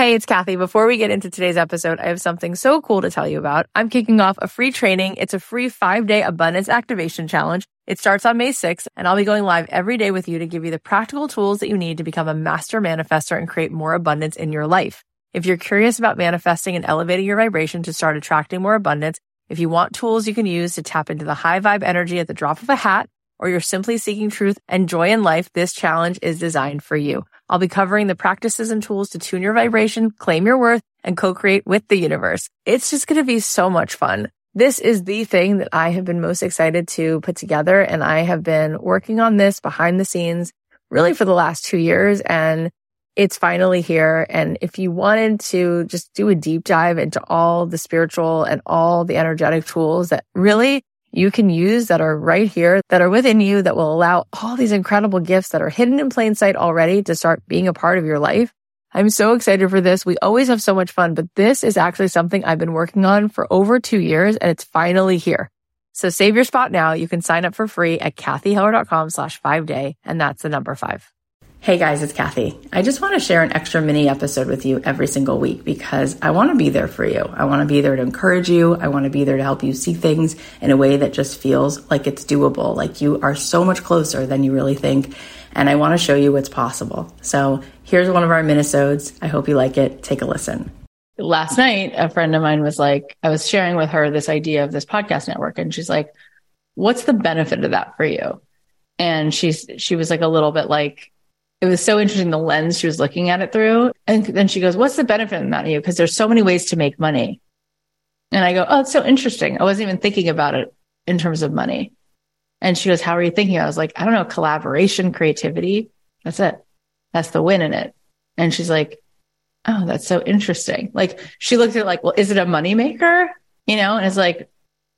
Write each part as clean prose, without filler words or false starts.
Hey, it's Kathy. Before we get into today's episode, I have something so cool to tell you about. I'm kicking off a free training. It's a free 5-day abundance activation challenge. It starts on May 6th, and I'll be going live every day with you to give you the practical tools that you need to become a master manifestor and create more abundance in your life. If you're curious about manifesting and elevating your vibration to start attracting more abundance, if you want tools you can use to tap into the high vibe energy at the drop of a hat, or you're simply seeking truth and joy in life, this challenge is designed for you. I'll be covering the practices and tools to tune your vibration, claim your worth, and co-create with the universe. It's just going to be so much fun. This is the thing that I have been most excited to put together, and I have been working on this behind the scenes really for the last 2 years, and it's finally here. And if you wanted to just do a deep dive into all the spiritual and all the energetic tools that really you can use that are right here, that are within you, that will allow all these incredible gifts that are hidden in plain sight already to start being a part of your life. I'm so excited for this. We always have so much fun, but this is actually something I've been working on for over 2 years, and it's finally here. So save your spot now. You can sign up for free at kathyheller.com/5day, and that's the number 5. Hey guys, it's Kathy. I just want to share an extra mini episode with you every single week because I want to be there for you. I want to be there to encourage you. I want to be there to help you see things in a way that just feels like it's doable, like you are so much closer than you really think. And I want to show you what's possible. So here's one of our minisodes. I hope you like it. Take a listen. Last night, a friend of mine was like, I was sharing with her this idea of this podcast network. And she's like, what's the benefit of that for you? And she was like a little bit like, it was so interesting, the lens she was looking at it through. And then she goes, what's the benefit of that to you? Because there's so many ways to make money. And I go, oh, it's so interesting. I wasn't even thinking about it in terms of money. And she goes, how are you thinking? I was like, I don't know, collaboration, creativity. That's it. That's the win in it. And she's like, oh, that's so interesting. Like she looked at it like, well, is it a moneymaker? You know, and it's like,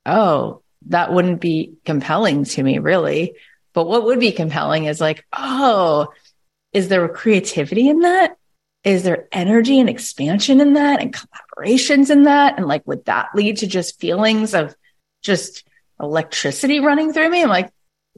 oh, that wouldn't be compelling to me really. But what would be compelling is like, oh, is there creativity in that? Is there energy and expansion in that and collaborations in that? And like, would that lead to just feelings of just electricity running through me? I'm like,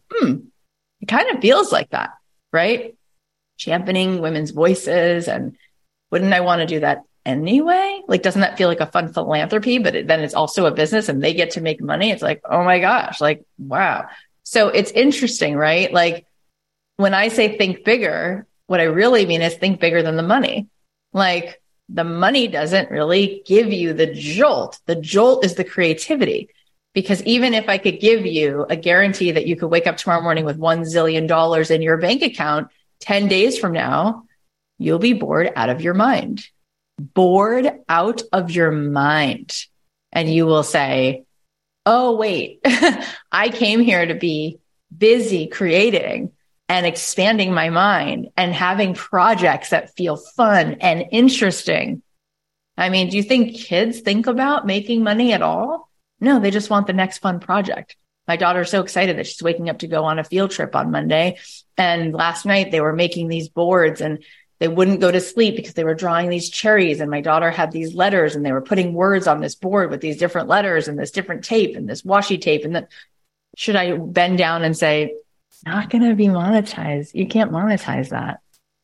it kind of feels like that, right? Championing women's voices. And wouldn't I want to do that anyway? Like, doesn't that feel like a fun philanthropy, but then it's also a business and they get to make money? It's like, oh my gosh, like, wow. So it's interesting, right? Like, when I say think bigger, what I really mean is think bigger than the money. Like the money doesn't really give you the jolt. The jolt is the creativity. Because even if I could give you a guarantee that you could wake up tomorrow morning with $1 zillion in your bank account, 10 days from now, you'll be bored out of your mind. Bored out of your mind. And you will say, oh, wait, I came here to be busy creating and expanding my mind and having projects that feel fun and interesting. I mean, do you think kids think about making money at all? No, they just want the next fun project. My daughter's so excited that she's waking up to go on a field trip on Monday. And last night they were making these boards and they wouldn't go to sleep because they were drawing these cherries. And my daughter had these letters and they were putting words on this board with these different letters and this different tape and this washi tape. And then should I bend down and say, not going to be monetized? You can't monetize that.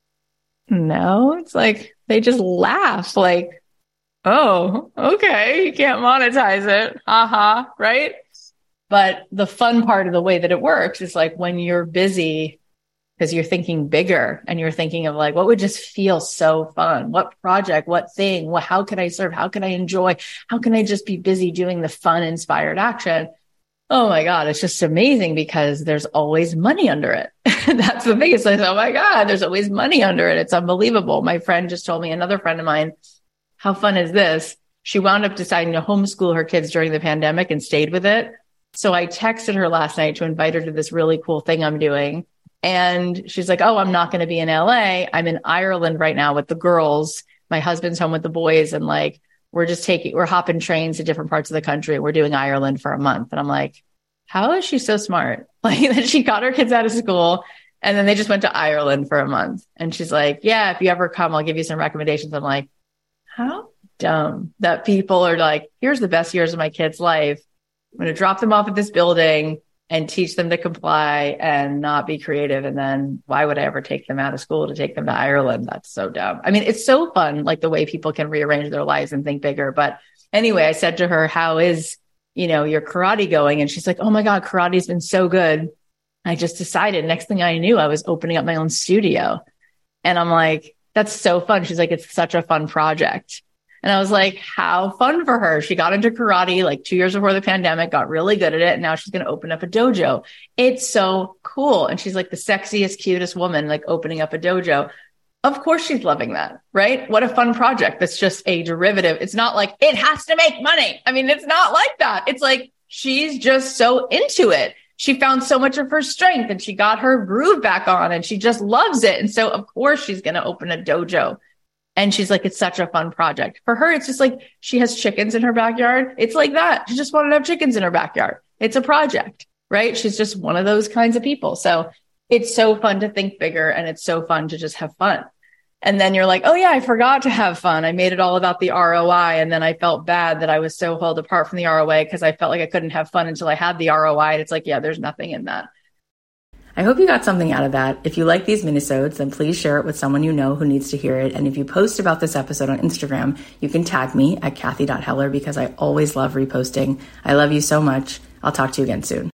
No, it's like, they just laugh like, oh, okay, you can't monetize it. Haha, right? But the fun part of the way that it works is like when you're busy because you're thinking bigger and you're thinking of like, what would just feel so fun? What project, what thing, how can I serve? How can I enjoy? How can I just be busy doing the fun, inspired action? Oh my God, it's just amazing because there's always money under it. That's the biggest thing. Oh my God, there's always money under it. It's unbelievable. My friend just told me, another friend of mine, how fun is this? She wound up deciding to homeschool her kids during the pandemic and stayed with it. So I texted her last night to invite her to this really cool thing I'm doing. And she's like, oh, I'm not going to be in LA. I'm in Ireland right now with the girls. My husband's home with the boys. And like, we're hopping trains to different parts of the country. We're doing Ireland for a month. And I'm like, how is she so smart? Like that she got her kids out of school and then they just went to Ireland for a month. And she's like, yeah, if you ever come, I'll give you some recommendations. I'm like, how dumb that people are like, here's the best years of my kid's life. I'm going to drop them off at this building. and teach them to comply and not be creative. And then why would I ever take them out of school to take them to Ireland? That's so dumb. I mean, it's so fun, like the way people can rearrange their lives and think bigger. But anyway, I said to her, how is, your karate going? And she's like, oh my God, karate's been so good. I just decided, next thing I knew, I was opening up my own studio. And I'm like, that's so fun. She's like, it's such a fun project. And I was like, how fun for her. She got into karate like 2 years before the pandemic, got really good at it. And now she's going to open up a dojo. It's so cool. And she's like the sexiest, cutest woman, like opening up a dojo. Of course she's loving that, right? What a fun project. That's just a derivative. It's not like it has to make money. I mean, it's not like that. It's like, she's just so into it. She found so much of her strength and she got her groove back on and she just loves it. And so of course she's going to open a dojo. And she's like, it's such a fun project. For her, it's just like she has chickens in her backyard. It's like that. She just wanted to have chickens in her backyard. It's a project, right? She's just one of those kinds of people. So it's so fun to think bigger and it's so fun to just have fun. And then you're like, oh yeah, I forgot to have fun. I made it all about the ROI. And then I felt bad that I was so held apart from the ROI because I felt like I couldn't have fun until I had the ROI. And it's like, yeah, there's nothing in that. I hope you got something out of that. If you like these minisodes, then please share it with someone you know who needs to hear it. And if you post about this episode on Instagram, you can tag me at Kathy.Heller because I always love reposting. I love you so much. I'll talk to you again soon.